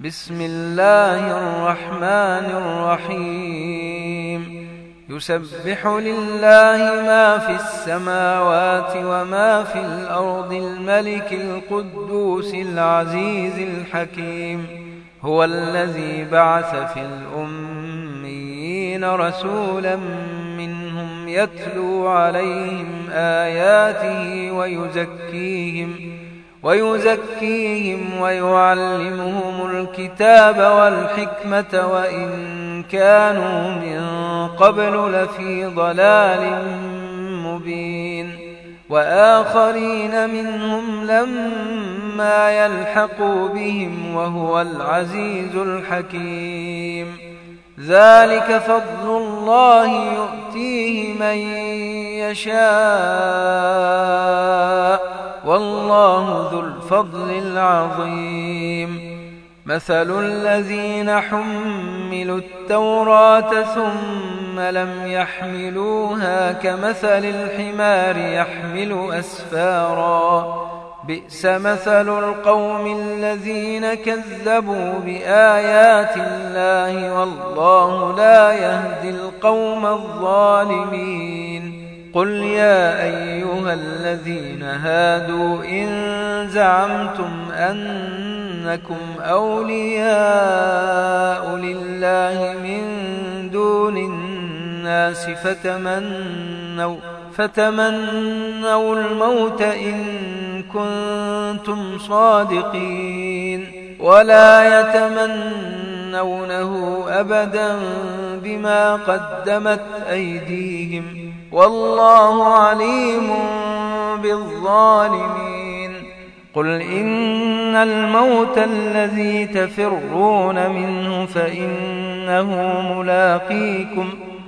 بسم الله الرحمن الرحيم يسبح لله ما في السماوات وما في الأرض الملك القدوس العزيز الحكيم هو الذي بعث في الأميين رسولا منهم يتلو عليهم آياته ويزكيهم ويعلمهم الكتاب والحكمة وإن كانوا من قبل لفي ضلال مبين وآخرين منهم لما يلحقوا بهم وهو العزيز الحكيم ذلك فضل الله يؤتيه من يشاء والله ذو الفضل العظيم مثل الذين حملوا التوراة ثم لم يحملوها كمثل الحمار يحمل أسفارا بئس مثل القوم الذين كذبوا بآيات الله والله لا يهدي القوم الظالمين قل يا أيها الذين هادوا إن زعمتم أنكم أولياء لله من دون الناس فتمنوا الموت إن كنتم صادقين ولا يتمنونه أبدا بما قدمت أيديهم والله عليم بالظالمين قل إن الموت الذي تفرون منه فإنه ملاقيكم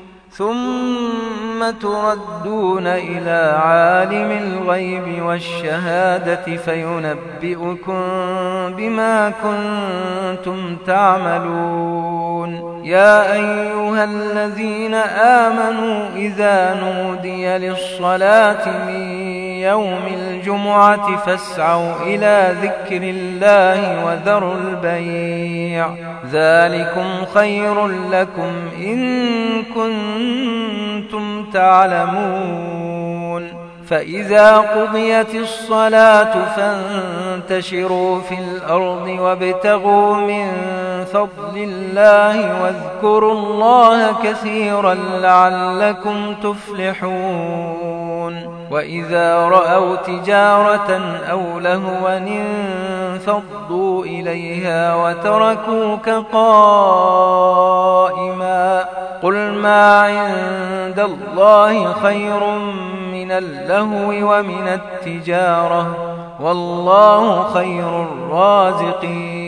ثم تردون إلى عالم الغيب والشهادة فينبئكم بما كنتم تعملون يا أيها الذين آمنوا إذا نودي للصلاة من يوم الجمعة فاسعوا إلى ذكر الله وذروا البيع ذلكم خير لكم إن كنتم تعلمون فإذا قضيت الصلاة فانتشروا في الأرض وابتغوا من فضل الله واذكروا الله كثيرا لعلكم تفلحون وإذا رأوا تجارة أو لهوا انفضوا إليها وتركوك قائما قل ما عند الله خير من اللهو ومن التجارة والله خير الرازقين